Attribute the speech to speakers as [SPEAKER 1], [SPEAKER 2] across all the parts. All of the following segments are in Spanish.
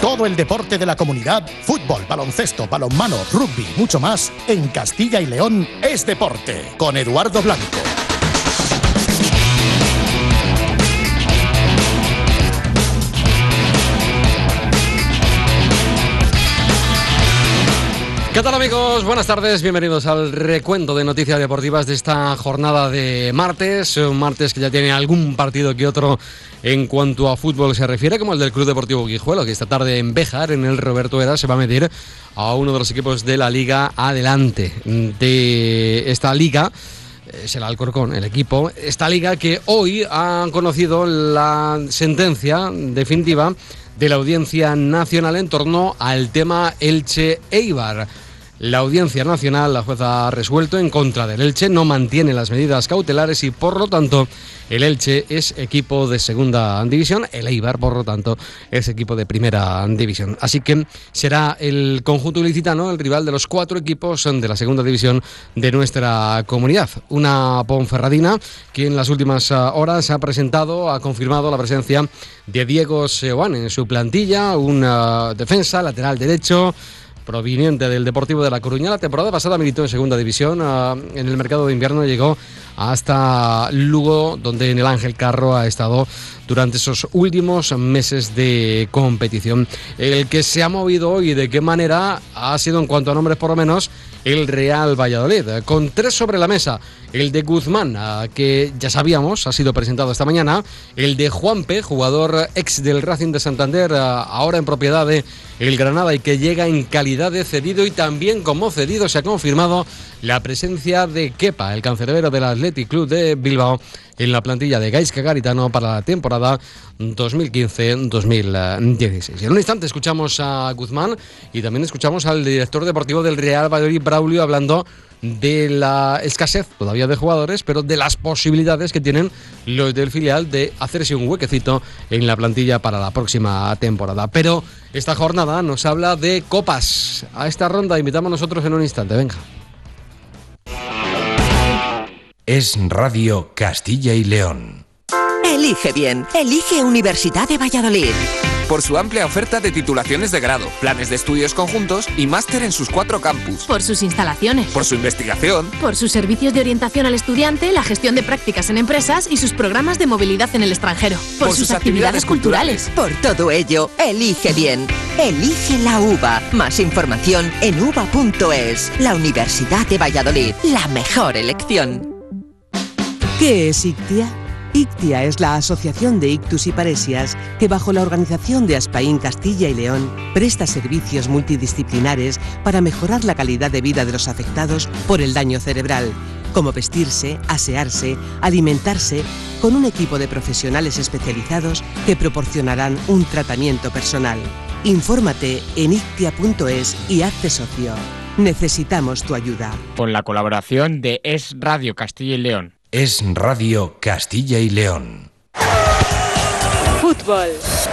[SPEAKER 1] Todo el deporte de la comunidad, fútbol, baloncesto, balonmano, rugby, mucho más, en Castilla y León es deporte. Con Eduardo Blanco.
[SPEAKER 2] ¿Qué tal, amigos? Buenas tardes, bienvenidos al recuento de noticias deportivas de esta jornada de martes. Un martes que ya tiene algún partido que otro en cuanto a fútbol se refiere, como el del Club Deportivo Guijuelo, que esta tarde en Béjar, en el Roberto Eda, se va a medir a uno de los equipos de la Liga Adelante. De esta liga es el Alcorcón, el equipo. Esta liga que hoy ha conocido la sentencia definitiva de la Audiencia Nacional en torno al tema Elche-Eibar. La Audiencia Nacional, la jueza ha resuelto en contra del Elche, no mantiene las medidas cautelares y por lo tanto el Elche es equipo de segunda división, el Eibar por lo tanto es equipo de primera división. Así que será el conjunto ilicitano el rival de los 4 equipos de la segunda división de nuestra comunidad. Una Ponferradina que en las últimas horas ha confirmado la presencia de Diego Seoane en su plantilla, una defensa, lateral derecho, proveniente del Deportivo de La Coruña. La temporada pasada militó en segunda división. En el mercado de invierno llegó hasta Lugo, donde en el Ángel Carro ha estado durante esos últimos meses de competición. El que se ha movido hoy, de qué manera, ha sido, en cuanto a nombres por lo menos, el Real Valladolid, con 3 sobre la mesa. El de Guzmán, que ya sabíamos, ha sido presentado esta mañana. El de Juanpe, jugador ex del Racing de Santander, ahora en propiedad de el Granada y que llega en calidad de cedido, y también como cedido se ha confirmado la presencia de Kepa, el cancerbero del Athletic Club de Bilbao, en la plantilla de Gaizka Garitano para la temporada 2015-2016. En un instante escuchamos a Guzmán y también escuchamos al director deportivo del Real Valladolid, Braulio, hablando de la escasez todavía de jugadores, pero de las posibilidades que tienen los del filial de hacerse un huequecito en la plantilla para la próxima temporada. Pero esta jornada nos habla de copas. A esta ronda invitamos nosotros en un instante. Venga.
[SPEAKER 3] Es Radio Castilla y León.
[SPEAKER 4] Elige bien. Elige Universidad de Valladolid.
[SPEAKER 5] Por su amplia oferta de titulaciones de grado, planes de estudios conjuntos y máster en sus 4 campus.
[SPEAKER 6] Por sus instalaciones.
[SPEAKER 5] Por su investigación.
[SPEAKER 6] Por sus servicios de orientación al estudiante, la gestión de prácticas en empresas y sus programas de movilidad en el extranjero.
[SPEAKER 5] Por sus actividades culturales.
[SPEAKER 4] Por todo ello, elige bien. Elige la UVA. Más información en uva.es. La Universidad de Valladolid. La mejor elección.
[SPEAKER 7] ¿Qué es ICTIA? ICTIA es la Asociación de Ictus y Paresias que, bajo la organización de Aspaín Castilla y León, presta servicios multidisciplinares para mejorar la calidad de vida de los afectados por el daño cerebral, como vestirse, asearse, alimentarse, con un equipo de profesionales especializados que proporcionarán un tratamiento personal. Infórmate en ictia.es y hazte socio. Necesitamos tu ayuda.
[SPEAKER 8] Con la colaboración de Es Radio Castilla y León.
[SPEAKER 3] Es Radio Castilla y León.
[SPEAKER 9] Fútbol.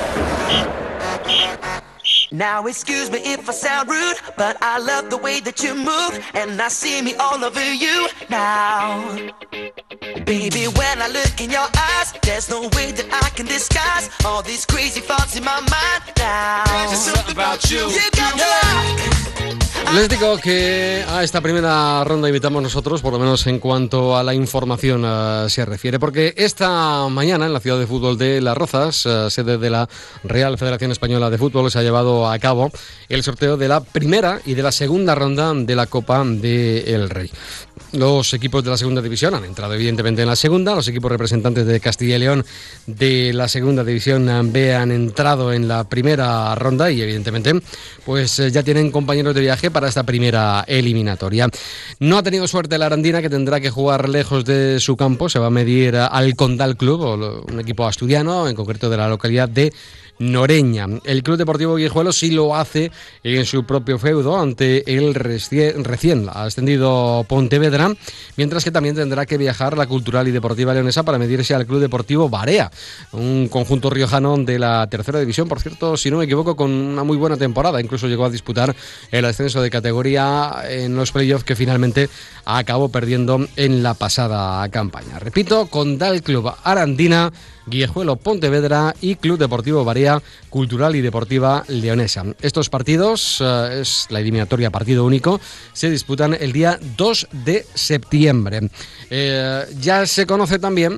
[SPEAKER 10] Now excuse me if I sound rude, but I love the way that you move, and I see me all over you now. Baby, when I look in your eyes, there's no way that I can disguise all these crazy thoughts in my mind now. There's something about you. You got me like.
[SPEAKER 2] Les digo que a esta primera ronda invitamos nosotros, por lo menos en cuanto a la información se refiere, porque esta mañana en la ciudad de fútbol de Las Rozas, sede de la Real Federación Española de Fútbol, se ha llevado a cabo el sorteo de la primera y de la segunda ronda de la Copa del Rey. Los equipos de la segunda división han entrado evidentemente en la segunda, los equipos representantes de Castilla y León de la segunda división B han entrado en la primera ronda y evidentemente pues ya tienen compañeros de viaje para esta primera eliminatoria. No ha tenido suerte la Arandina, que tendrá que jugar lejos de su campo, se va a medir al Condal Club, un equipo asturiano, en concreto de la localidad de Noreña. El Club Deportivo Guijuelo sí lo hace en su propio feudo ante el recién ascendido Pontevedra, mientras que también tendrá que viajar la Cultural y Deportiva Leonesa para medirse al Club Deportivo Barea, un conjunto riojano de la tercera división, por cierto, si no me equivoco, con una muy buena temporada, incluso llegó a disputar el ascenso de categoría en los playoffs que finalmente acabó perdiendo en la pasada campaña. Repito, Condal Club Arandina Guijuelo Pontevedra y Club Deportivo Barea Cultural y Deportiva Leonesa. Estos partidos, es la eliminatoria partido único, se disputan el día 2 de septiembre. Ya se conoce también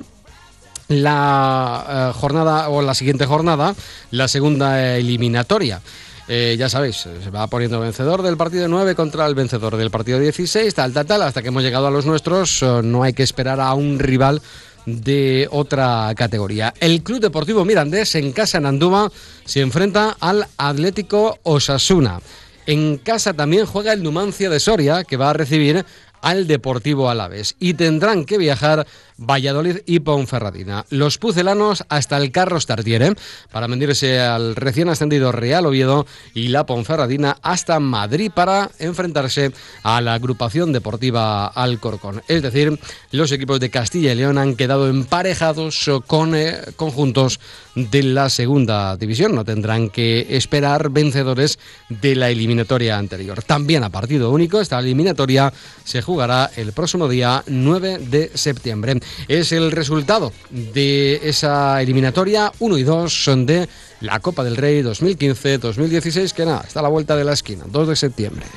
[SPEAKER 2] la jornada o la siguiente jornada, la segunda eliminatoria. Ya sabéis, se va poniendo vencedor del partido 9 contra el vencedor del partido 16, tal, hasta que hemos llegado a los nuestros. No hay que esperar a un rival de otra categoría. El Club Deportivo Mirandés, en casa en Andúba, se enfrenta al Atlético Osasuna. En casa también juega el Numancia de Soria, que va a recibir al Deportivo Alavés, y tendrán que viajar Valladolid y Ponferradina. Los pucelanos hasta el Carlos Tartiere para medirse al recién ascendido Real Oviedo, y la Ponferradina hasta Madrid para enfrentarse a la agrupación deportiva Alcorcón. Es decir, los equipos de Castilla y León han quedado emparejados con conjuntos de la segunda división. No tendrán que esperar vencedores de la eliminatoria anterior. También a partido único, esta eliminatoria se jugará el próximo día 9 de septiembre. Es el resultado de esa eliminatoria 1 y 2 de la Copa del Rey 2015-2016, que nada, está a la vuelta de la esquina, 2 de septiembre.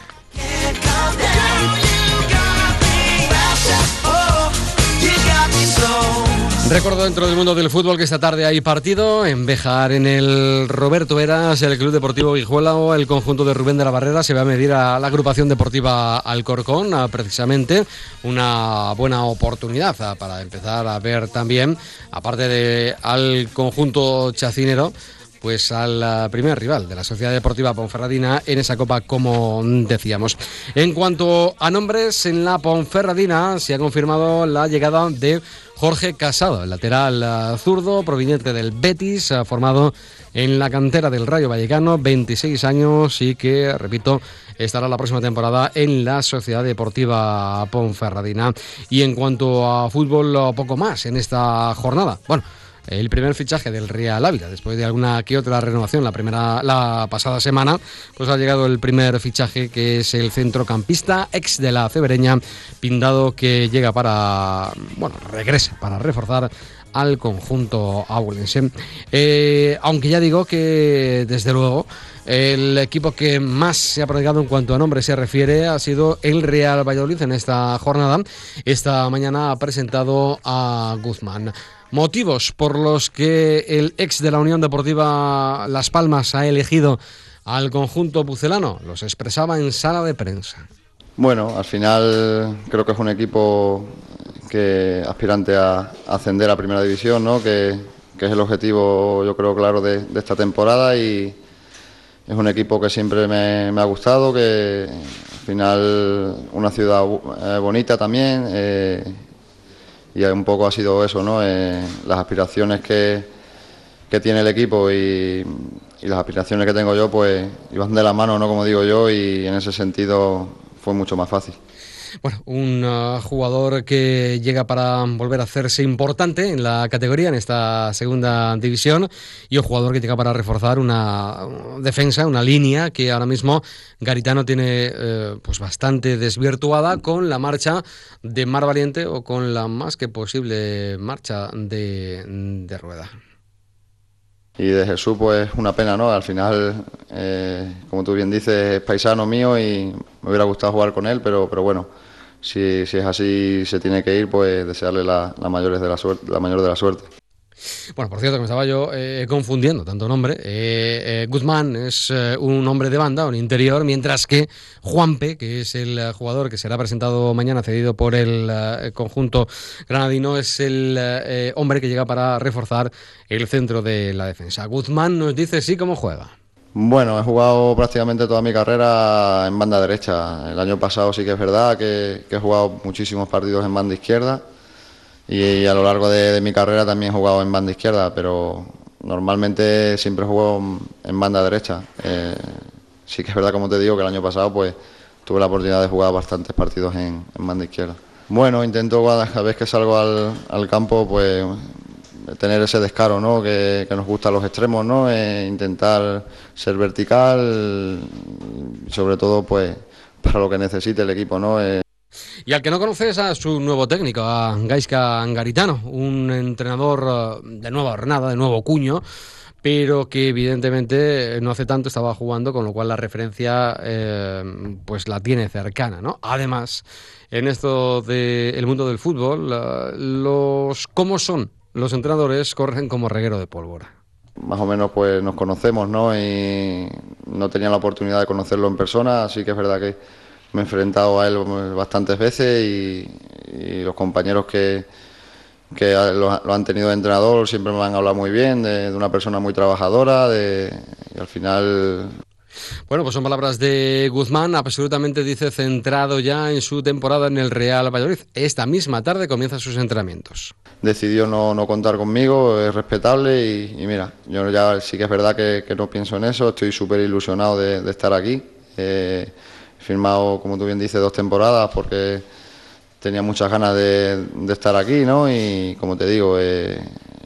[SPEAKER 2] Recuerdo dentro del mundo del fútbol que esta tarde hay partido en Béjar, en el Roberto Heras, el Club Deportivo Guijuelo, el conjunto de Rubén de la Barrera se va a medir a la agrupación deportiva Alcorcón, precisamente una buena oportunidad para empezar a ver también, aparte de al conjunto chacinero, pues al primer rival de la Sociedad Deportiva Ponferradina en esa copa, como decíamos. En cuanto a nombres, en la Ponferradina se ha confirmado la llegada de Jorge Casado, el lateral zurdo proveniente del Betis, formado en la cantera del Rayo Vallecano, 26 años, y que, repito, estará la próxima temporada en la Sociedad Deportiva Ponferradina. Y en cuanto a fútbol, poco más en esta jornada. Bueno, el primer fichaje del Real Ávila, después de alguna que otra renovación la pasada semana, pues ha llegado el primer fichaje, que es el centrocampista ex de la Cebereña, Pindado, que llega regresa para reforzar al conjunto abulense. Aunque ya digo que, desde luego, el equipo que más se ha prodigado en cuanto a nombre se refiere ha sido el Real Valladolid en esta jornada. Esta mañana ha presentado a Guzmán. Motivos por los que el ex de la Unión Deportiva Las Palmas ha elegido al conjunto pucelano los expresaba en sala de prensa.
[SPEAKER 9] Bueno, al final creo que es un equipo que aspirante a ascender a Primera División, ¿no? Que es el objetivo, yo creo, claro, de esta temporada, y es un equipo que siempre me ha gustado, que al final una ciudad bonita también, y un poco ha sido eso, ¿no? Las aspiraciones que tiene el equipo y las aspiraciones que tengo yo, pues iban de la mano, ¿no? Como digo yo, y en ese sentido fue mucho más fácil.
[SPEAKER 2] Bueno, un jugador que llega para volver a hacerse importante en la categoría, en esta segunda división, y un jugador que llega para reforzar una defensa, una línea que ahora mismo Garitano tiene pues bastante desvirtuada con la marcha de Mar Valiente, o con la más que posible marcha de Rueda.
[SPEAKER 9] Y de Jesús, pues una pena, ¿no? Al final, como tú bien dices, es paisano mío y me hubiera gustado jugar con él, pero bueno, si es así, se tiene que ir, pues desearle la mayor de la suerte.
[SPEAKER 2] Bueno, por cierto, que me estaba yo confundiendo tanto nombre. Guzmán es un hombre de banda, un interior, mientras que Juanpe, que es el jugador que será presentado mañana, cedido por el conjunto granadino, es el hombre que llega para reforzar el centro de la defensa. Guzmán nos dice sí cómo juega.
[SPEAKER 9] Bueno, he jugado prácticamente toda mi carrera en banda derecha. El año pasado sí que es verdad que he jugado muchísimos partidos en banda izquierda, y a lo largo de mi carrera también he jugado en banda izquierda, pero normalmente siempre juego en banda derecha. Sí que es verdad, como te digo, que el año pasado pues tuve la oportunidad de jugar bastantes partidos en banda izquierda. Bueno, intento cada vez que salgo al campo pues tener ese descaro, ¿no? Que nos gustan los extremos, ¿no? Intentar ser vertical, y sobre todo pues para lo que necesite el equipo, ¿no?
[SPEAKER 2] Y al que no conoces a su nuevo técnico, a Gaizka Garitano, un entrenador de nueva hornada, de nuevo cuño, pero que evidentemente no hace tanto estaba jugando, con lo cual la referencia pues la tiene cercana, ¿no? Además, en esto del mundo del fútbol, ¿cómo son los entrenadores? Corren como reguero de pólvora.
[SPEAKER 9] Más o menos pues nos conocemos, ¿no? Y no tenía la oportunidad de conocerlo en persona, así que es verdad que me he enfrentado a él bastantes veces y los compañeros que lo han tenido de entrenador siempre me han hablado muy bien, de una persona muy trabajadora, y al final...
[SPEAKER 2] Bueno, pues son palabras de Guzmán, absolutamente, dice, centrado ya en su temporada en el Real Valladolid. Esta misma tarde comienza sus entrenamientos.
[SPEAKER 9] Decidió no contar conmigo, es respetable y mira, yo ya sí que es verdad que no pienso en eso, estoy súper ilusionado de estar aquí. He firmado, como tú bien dices, 2 temporadas porque tenía muchas ganas de estar aquí, ¿no? Y como te digo, el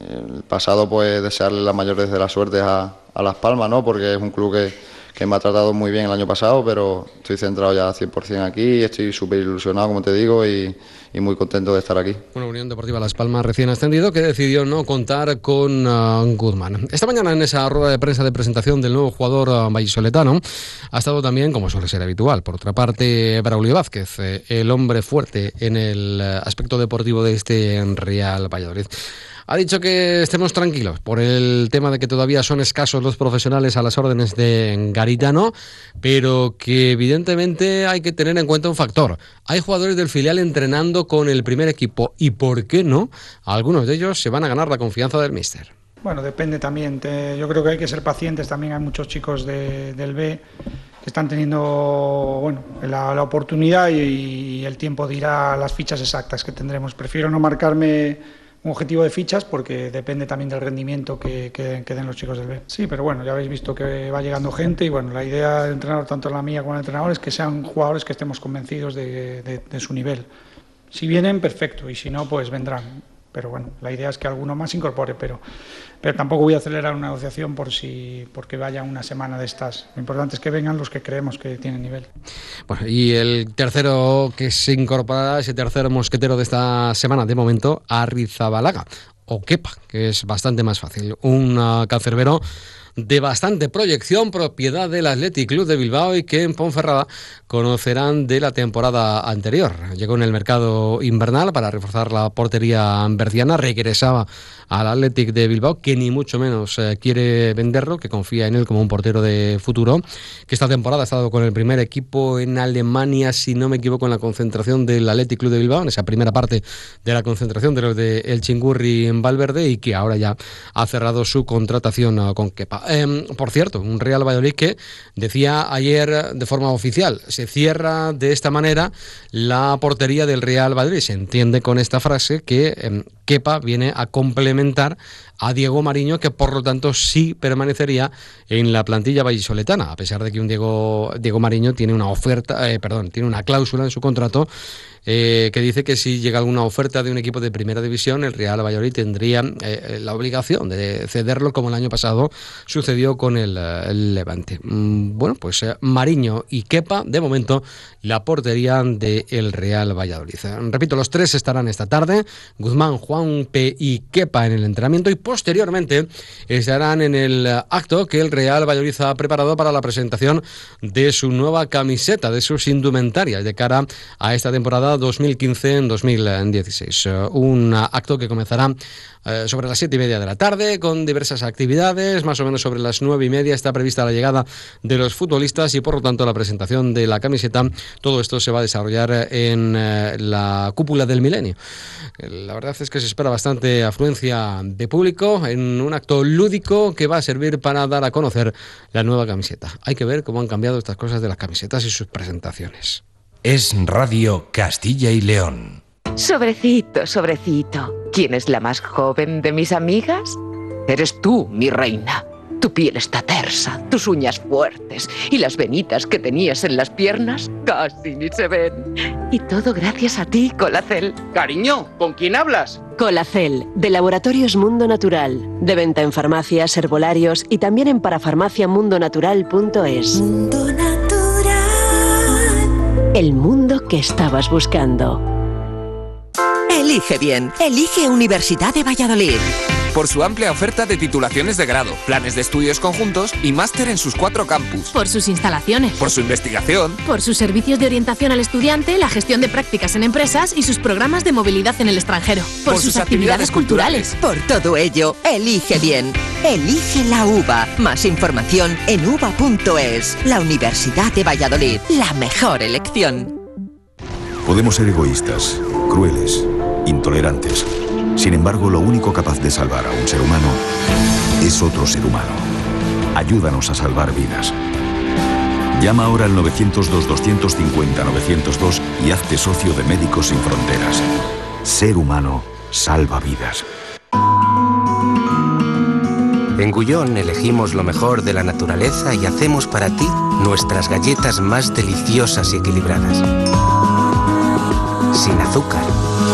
[SPEAKER 9] pasado pues desearle las mayores de las suertes a Las Palmas, ¿no? Porque es un club que me ha tratado muy bien el año pasado, pero estoy centrado ya 100% aquí, estoy súper ilusionado, como te digo, y muy contento de estar aquí.
[SPEAKER 2] Una Unión Deportiva Las Palmas recién ascendido que decidió no contar con Guzmán. Esta mañana en esa rueda de prensa de presentación del nuevo jugador vallisoletano ha estado también, como suele ser habitual, por otra parte, Braulio Vázquez, el hombre fuerte en el aspecto deportivo de este Real Valladolid. Ha dicho que estemos tranquilos por el tema de que todavía son escasos los profesionales a las órdenes de Garitano, pero que evidentemente hay que tener en cuenta un factor. Hay jugadores del filial entrenando con el primer equipo y, ¿por qué no?, algunos de ellos se van a ganar la confianza del míster.
[SPEAKER 11] Bueno, depende también. Yo creo que hay que ser pacientes. También hay muchos chicos del B que están teniendo la oportunidad y el tiempo dirá las fichas exactas que tendremos. Prefiero no marcarme un objetivo de fichas porque depende también del rendimiento que den los chicos del B. Sí, pero bueno, ya habéis visto que va llegando gente y bueno, la idea del entrenador, tanto la mía como el entrenador, es que sean jugadores que estemos convencidos de su nivel. Si vienen, perfecto, y si no, pues vendrán. Pero bueno, la idea es que alguno más se incorpore, pero tampoco voy a acelerar una negociación porque vaya una semana de estas. Lo importante es que vengan los que creemos que tienen nivel.
[SPEAKER 2] Bueno, y el tercero que se incorporará, ese tercer mosquetero de esta semana, de momento, Arrizabalaga, o Kepa, que es bastante más fácil. Un cancerbero de bastante proyección, propiedad del Athletic Club de Bilbao y que en Ponferrada conocerán de la temporada anterior. Llegó en el mercado invernal para reforzar la portería berciana, regresaba al Athletic de Bilbao, que ni mucho menos quiere venderlo, que confía en él como un portero de futuro, que esta temporada ha estado con el primer equipo en Alemania, si no me equivoco, en la concentración del Athletic Club de Bilbao, en esa primera parte de la concentración de los de El Chingurri en Valverde, y que ahora ya ha cerrado su contratación con Kepa. Por cierto, un Real Valladolid que decía ayer de forma oficial, se cierra de esta manera la portería del Real Valladolid. Se entiende con esta frase que Kepa viene a complementar a Diego Mariño, que por lo tanto sí permanecería en la plantilla vallisoletana, a pesar de que un Diego Mariño tiene una tiene una cláusula en su contrato que dice que si llega alguna oferta de un equipo de primera división, el Real Valladolid tendría la obligación de cederlo, como el año pasado sucedió con el Levante. Bueno, pues Mariño y Kepa, de momento, la portería del Real Valladolid. Repito, los tres estarán esta tarde, Guzmán, Juanpe y Kepa en el entrenamiento, y posteriormente estarán en el acto que el Real Valladolid ha preparado para la presentación de su nueva camiseta, de sus indumentarias de cara a esta temporada 2015-2016. Un acto que comenzará sobre las 7:30 de la tarde, con diversas actividades. Más o menos sobre las 9:30 está prevista la llegada de los futbolistas y por lo tanto la presentación de la camiseta. Todo esto se va a desarrollar en la cúpula del Milenio. La verdad es que se espera bastante afluencia de público en un acto lúdico que va a servir para dar a conocer la nueva camiseta. Hay que ver cómo han cambiado estas cosas de las camisetas y sus presentaciones.
[SPEAKER 3] Es Radio Castilla y León.
[SPEAKER 12] Sobrecito, sobrecito. ¿Quién es la más joven de mis amigas? Eres tú, mi reina. Tu piel está tersa, tus uñas fuertes y las venitas que tenías en las piernas casi ni se ven. Y todo gracias a ti, Colacel.
[SPEAKER 13] Cariño, ¿con quién hablas?
[SPEAKER 14] Colacel, de Laboratorios Mundo Natural. De venta en farmacias, herbolarios y también en parafarmaciamundonatural.es.
[SPEAKER 10] Mundo Natural.
[SPEAKER 14] el mundo que estabas buscando.
[SPEAKER 4] Elige bien. Elige Universidad de Valladolid.
[SPEAKER 5] Por su amplia oferta de titulaciones de grado, planes de estudios conjuntos y máster en sus 4 campus.
[SPEAKER 6] Por sus instalaciones.
[SPEAKER 5] Por su investigación.
[SPEAKER 6] Por sus servicios de orientación al estudiante, la gestión de prácticas en empresas y sus programas de movilidad en el extranjero. Por sus actividades culturales.
[SPEAKER 4] Por todo ello, elige bien. Elige la UVA. Más información en uva.es. La Universidad de Valladolid. La mejor elección.
[SPEAKER 15] Podemos ser egoístas, crueles, intolerantes. Sin embargo, lo único capaz de salvar a un ser humano es otro ser humano. Ayúdanos a salvar vidas. Llama ahora al 902-250-902 y hazte socio de Médicos Sin Fronteras. Ser humano salva vidas.
[SPEAKER 16] En Gullón elegimos lo mejor de la naturaleza y hacemos para ti nuestras galletas más deliciosas y equilibradas. Sin azúcar.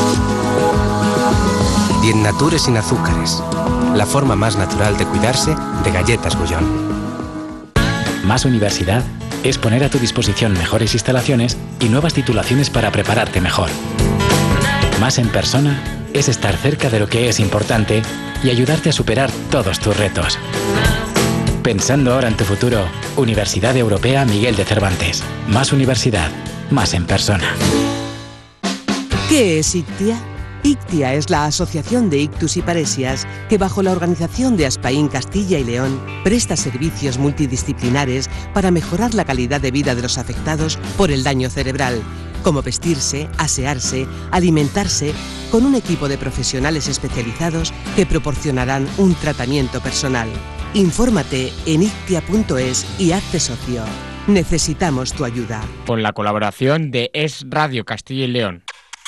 [SPEAKER 16] Diennature sin azúcares. La forma más natural de cuidarse de Galletas Gullón.
[SPEAKER 17] Más universidad es poner a tu disposición mejores instalaciones y nuevas titulaciones para prepararte mejor. Más en persona es estar cerca de lo que es importante y ayudarte a superar todos tus retos. Pensando ahora en tu futuro, Universidad Europea Miguel de Cervantes. Más universidad, más en persona.
[SPEAKER 7] ¿Qué es ICTIA? ICTIA es la Asociación de Ictus y Paresias que, bajo la organización de Aspaín Castilla y León, presta servicios multidisciplinares para mejorar la calidad de vida de los afectados por el daño cerebral, como vestirse, asearse, alimentarse, con un equipo de profesionales especializados que proporcionarán un tratamiento personal. Infórmate en ictia.es y hazte socio. Necesitamos tu ayuda.
[SPEAKER 8] Con la colaboración de Es Radio Castilla y León.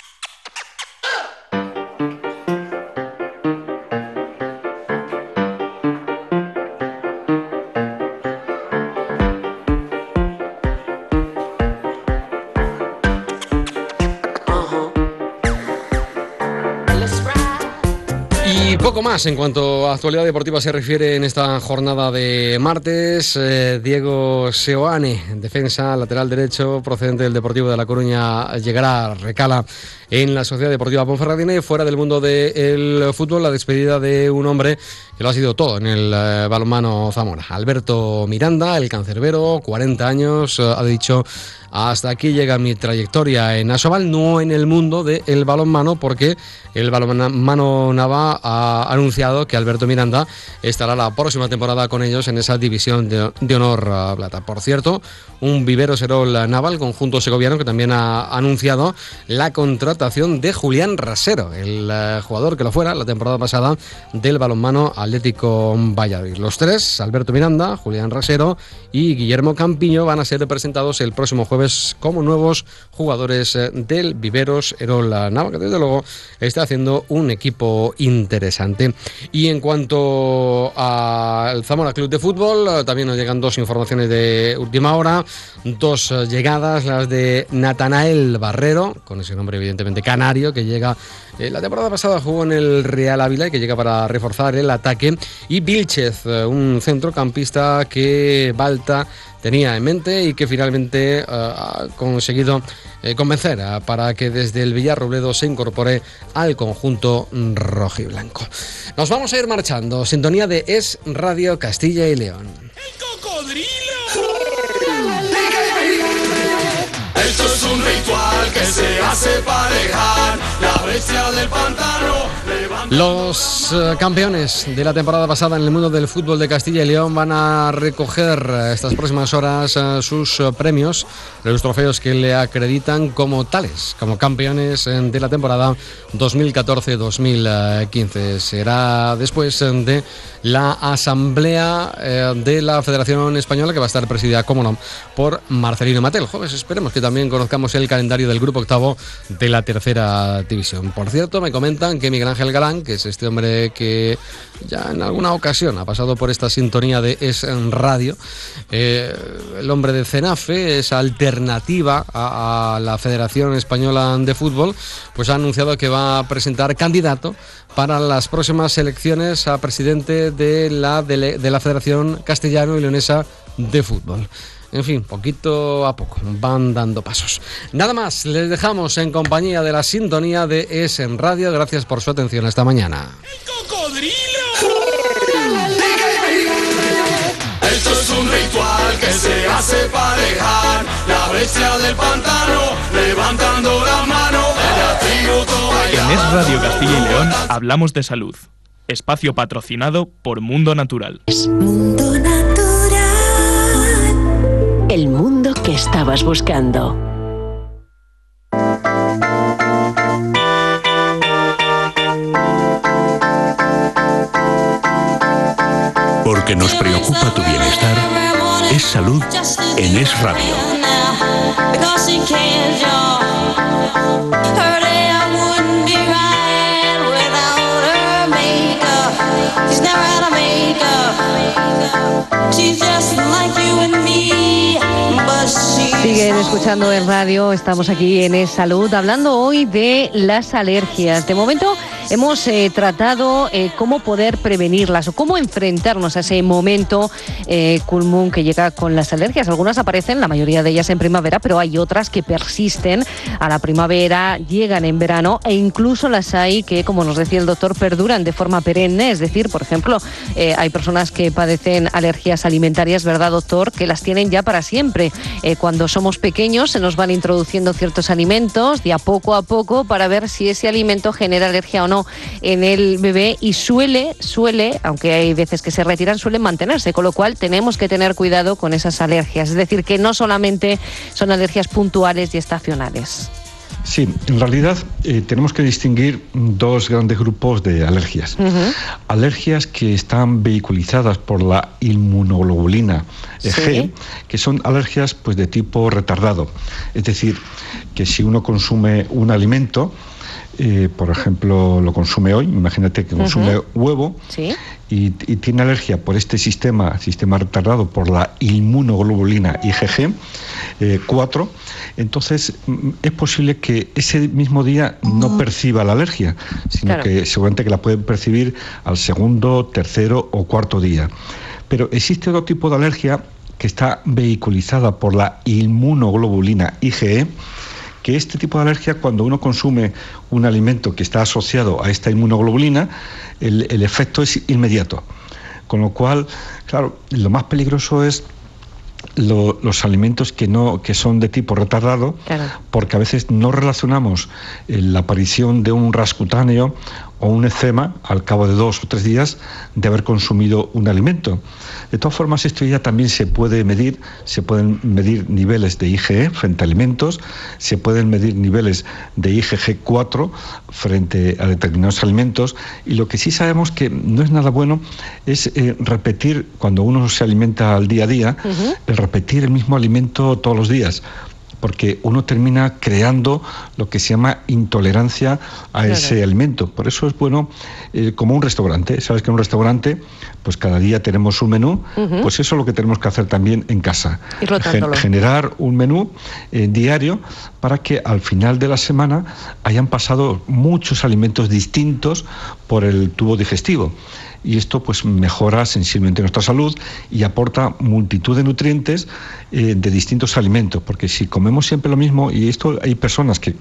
[SPEAKER 2] Poco más en cuanto a actualidad deportiva se refiere en esta jornada de martes. Diego Seoane, defensa lateral derecho procedente del Deportivo de La Coruña, llegará, recala en la Sociedad Deportiva Ponferradina. Y fuera del mundo del fútbol, la despedida de un hombre que lo ha sido todo en el balonmano Zamora. Alberto Miranda, el cancerbero, 40 años, ha dicho: hasta aquí llega mi trayectoria en Asobal, no en el mundo del balonmano, porque el balonmano Nava ha anunciado que Alberto Miranda estará la próxima temporada con ellos en esa división de honor plata. Por cierto, un Vivero Serol Naval, conjunto segoviano, que también ha anunciado la contratación de Julián Rasero, el jugador que lo fuera la temporada pasada del balonmano Atlético Valladolid. Los tres, Alberto Miranda, Julián Rasero y Guillermo Campiño, van a ser presentados el próximo jueves como nuevos jugadores del Viveros Erol Nava, que desde luego está haciendo un equipo interesante. Y en cuanto al Zamora Club de Fútbol, también nos llegan dos informaciones de última hora, dos llegadas, las de Natanael Barrero, con ese nombre evidentemente canario, que llega, la temporada pasada jugó en el Real Ávila y que llega para reforzar el ataque, y Vilchez, un centrocampista que Balta tenía en mente y que finalmente ha conseguido convencer para que desde el Villarrobledo se incorpore al conjunto rojiblanco. Nos vamos a ir marchando. Sintonía de Es Radio Castilla y León.
[SPEAKER 10] ¡El cocodrilo! Esto es un ritual que se hace para dejar la bestia del pantano.
[SPEAKER 2] Los campeones de la temporada pasada en el mundo del fútbol de Castilla y León van a recoger estas próximas horas sus premios, los trofeos que le acreditan como tales, como campeones de la temporada 2014-2015. Será después de la asamblea de la Federación Española, que va a estar presidida, como no, por Marcelino Matel. Jóvenes, esperemos que también conozcamos el calendario del grupo octavo de la tercera división. Por cierto, me comentan que Miguel Ángel Galán, que es este hombre que ya en alguna ocasión ha pasado por esta sintonía de Es Radio, el hombre de CENAFE, esa alternativa a la Federación Española de Fútbol, pues ha anunciado que va a presentar candidato para las próximas elecciones a presidente de la Federación Castellano y Leonesa de Fútbol. En fin, poquito a poco van dando pasos. Nada más, les dejamos en compañía de la sintonía de Es en Radio. Gracias por su atención esta mañana.
[SPEAKER 10] ¡Cocodrilo! Esto es un ritual que se hace para dejar la bestia del pantano levantando la mano.
[SPEAKER 18] En Es Radio Castilla y León hablamos de salud. Espacio patrocinado por Mundo Natural.
[SPEAKER 14] Mundo Natural. El mundo que estabas buscando.
[SPEAKER 19] Porque nos preocupa tu bienestar, Es Salud en Es Radio.
[SPEAKER 20] Siguen escuchando en radio, estamos aquí en Es Salud, hablando hoy de las alergias. De momento hemos tratado cómo poder prevenirlas o cómo enfrentarnos a ese momento común que llega con las alergias. Algunas aparecen, la mayoría de ellas en primavera, pero hay otras que persisten a la primavera, llegan en verano e incluso las hay que, como nos decía el doctor, perduran de forma perenne. Es decir, por ejemplo, hay personas que padecen alergias alimentarias, ¿verdad, doctor?, que las tienen ya para siempre. Cuando somos pequeños se nos van introduciendo ciertos alimentos de a poco para ver si ese alimento genera alergia o no en el bebé y suele, aunque hay veces que se retiran, suelen mantenerse, con lo cual tenemos que tener cuidado con esas alergias. Es decir, que no solamente son alergias puntuales y estacionales.
[SPEAKER 21] Sí, en realidad tenemos que distinguir dos grandes grupos de alergias. Alergias que están vehiculizadas por la inmunoglobulina G, que son alergias pues de tipo retardado. Es decir, que si uno consume un alimento, por ejemplo, lo consume hoy, imagínate que consume huevo, y tiene alergia por este sistema retardado por la inmunoglobulina IgG 4, entonces es posible que ese mismo día no perciba la alergia, sino que seguramente que la puede percibir al segundo, tercero o cuarto día. Pero existe otro tipo de alergia que está vehiculizada por la inmunoglobulina IgE, que este tipo de alergia, cuando uno consume un alimento que está asociado a esta inmunoglobulina, el efecto es inmediato. Con lo cual, claro, lo más peligroso es los alimentos que son de tipo retardado, porque a veces no relacionamos la aparición de un ras cutáneo o un eczema al cabo de 2 o 3 días de haber consumido un alimento. De todas formas, esto ya también se pueden medir niveles de IgE frente a alimentos, se pueden medir niveles de IgG4 frente a determinados alimentos, y lo que sí sabemos que no es nada bueno es repetir, cuando uno se alimenta al día a día, el repetir el mismo alimento todos los días, porque uno termina creando lo que se llama intolerancia a ese alimento. Por eso es bueno, como un restaurante. Sabes que en un restaurante, pues cada día tenemos un menú, pues eso es lo que tenemos que hacer también en casa. Generar un menú diario para que al final de la semana hayan pasado muchos alimentos distintos por el tubo digestivo. Y esto pues mejora sensiblemente nuestra salud y aporta multitud de nutrientes de distintos alimentos, porque si comemos siempre lo mismo, y esto hay personas que